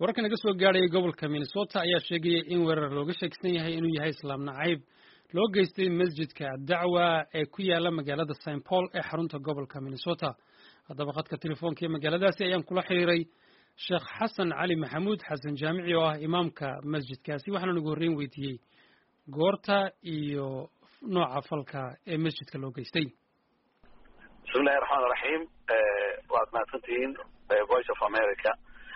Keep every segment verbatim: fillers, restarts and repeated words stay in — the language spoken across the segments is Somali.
wararkan naga soo gaadhay gobolka Minnesota ayaa sheegay in weerar looga sheegsan yahay inuu yahay islaam nacayb loo geystay masjidka dacwa ee ku yaala magaalada Saint Paul ee xarunta gobolka Minnesota. haddaba khadka telefoonka ee magaaladaasi ayaan kula xiriiray Sheekh Xasan Cali Maxamuud Xasan Jaamici oo ah imaamka masjidkaasi waxaana ugu horreyn weydiiyey goorta iyo nooca falka ee masjidka loo geystay. bismillahi raxmaani raxiim waad mahadsantihiin Voice of America.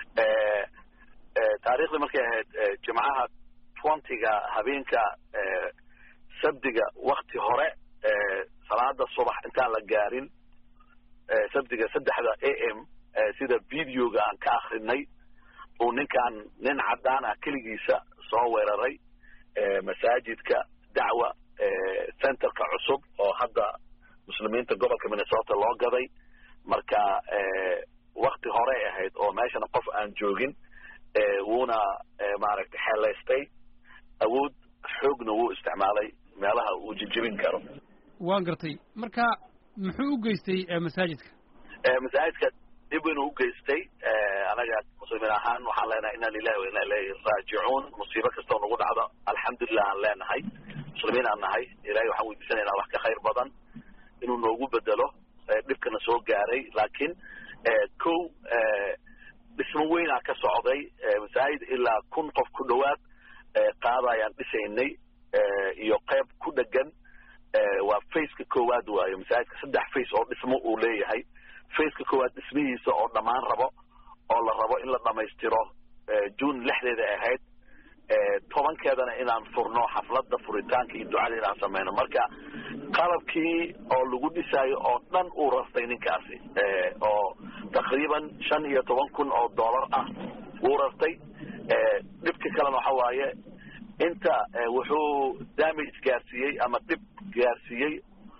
taariikhda markay ahayd jimcaha twenty-ga habeenka sabdiga waqti hore salaada subax intaan la gaarin sabdiga saddexda a m sida videoga aan ka akhrinay uu ninkan nin cadaan ah keligiisa soo weeraray masaajidka dacwa centerka cusub oo hadda muslimiinta gobolka Minnesota loo gaday marka waqti hore ahayd oo meeshana qof aan joogin wuuna maaragtay xeelaystay awood xoogna wuu isticmaalay meelaha uu jijibin karo. waan gartay marka muxuu u geystay masaajidka masaajidka dib inuu u geystay anaga muslimiin ahaan waxaan leenahay inna lillahi wa inna ilayhi raajicuun musiibo kastoo nagu dhacdo alxamdulillah aan leenahay muslimiin aan nahay ilaahay waxaan weydiisanaynaa wax ka khayr badan inuu noogu bedelo dhibkana soo gaaray laakiin kow dhismo weynaa ka socday masaajid ilaa kun qof ku dhowaad qaada ayaan dhisaynay iyo qayb ku dhegan waa faceka koowaad waaye masaajidka saddex face oo dhismo uu leeyahay faceka koowaad dhismihiisa oo dhammaan rabo oo la rabo in la dhamaystiro june lixdeeda ahayd tobankeedana inaan furno xafladda furitaanka iyo ducada inaan sameyno marka qalabkii oo lagu dhisaayo oo dhan uu rastay ninkaasi oo taqriiban shan iyo toban kun oo dollar ah wuu rastay dhibka kalena waxa waaye inta wuxuu damage gaarsiiyey ama dhib gaarsiiyey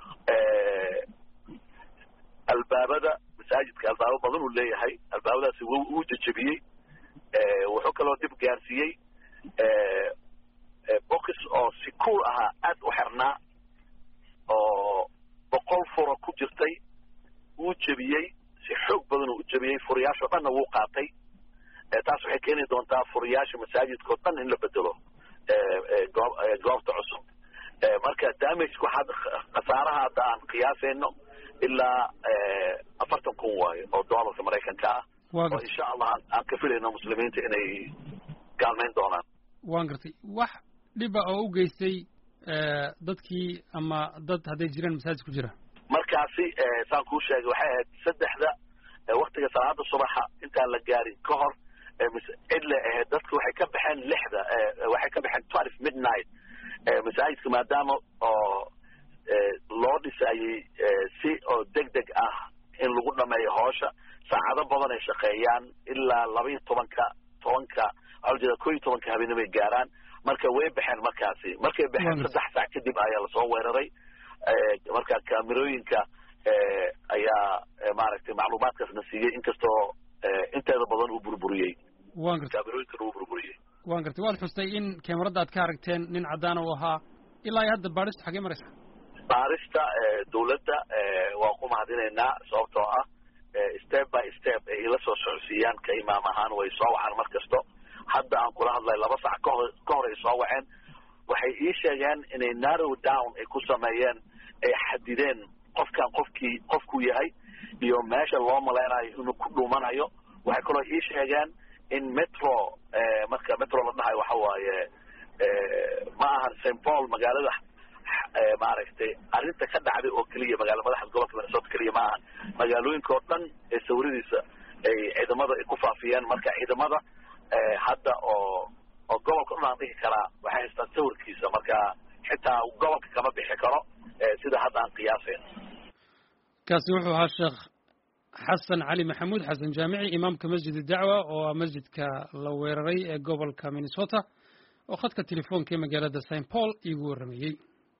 albaabada masaajidka albaabo badan uu leeyahay albaabadaasi wuu jajabiyey wuxuu kaloo dhib gaarsiiyey box oo si cool ahaa aad u xirnaa oo boqol furo ku jirtay wuu jebiyey si xoog badan uu u jebiyey furiyaashoo dhanna wuu qaatay taas waxay keeni doontaa furiyaasha masaajidka oo dhan in la bedelo goobta cusub marka damage waxaad khasaaraha hadda aan qiyaasayno ilaa afartan kun waayo oo doolarka maraykanka ah oo insha allah aan ka filayno muslimiinta inay kaalmayn doonaan. waan gartay wax dhiba oo u geystay dadkii ama dad hadday jiraan masaajid ku jira markaasi saan kuu sheegay waxay ahayd saddexda waqtiga salaada subaxa intaan la gaarin ka hor cidle ahayd dadku waxay ka baxeen lixda waxay ka baxeen twelve midnight masaajidka maadaama oo loo dhisayey si oo deg deg ah in lagu dhameeyo hoosha saacado badan ay shaqeeyaan ilaa laba iyo tobanka tobanka waxaa jeeda ko iyo tobanka habeenimo ay gaaraan marka way baxeen markaasi markay baxeen saddex saac kadib ayaa lasoo weeraray marka kaamirooyinka ayaa maaragtay macluumaadkaasna siiyey inkastoo inteeda badan uu burburiyey waan gartay kaamirooyinkana uu burburiyey waan gartay waad xustay in kamarada aad ka aragteen nin cadaan uu ahaa ilaa iyo hadda baadhistu xagee maraysa baarista dawladda waan ku mahadinaynaa sababtoo ah step by step ay ila soo socodsiiyaan ka imaam ahaan way soo wacaan mar kasto hadda aan kula hadlay laba sac kahor ka hor ay soo waceen waxay ii sheegeen inay narrow down ay ku sameeyeen ay xadideen qofkan qofkii qofku yahay iyo meesha loo malaynayo inuu ku dhuumanayo waxay kaloo ii sheegeen in metro marka metro la dhahayo waxa waaye ma ahan Saint Paul magaalada maaragtay arrinta ka dhacday oo keliya magaala madaxda gobolka Minnesota keliya ma ahan magaalooyinka oo dhan ee sawiradiisa ay ciidamada ay ku faafiyeen marka ciidamada hadda oo oo gobolka u dhihi karaa waxay haystaan sawirkiisa marka xitaa gobolka kama bixi karo sida hadda aan qiyaasayno. kaasi wuxuu ahaa Sheekh Xasan Cali Maxamuud Xasan Jaamici imaamka masjid dacwa oo masjidka la weeraray ee gobolka Minnesota oo khadka telefoonka ee magaalada Saint Paul igu waramayay.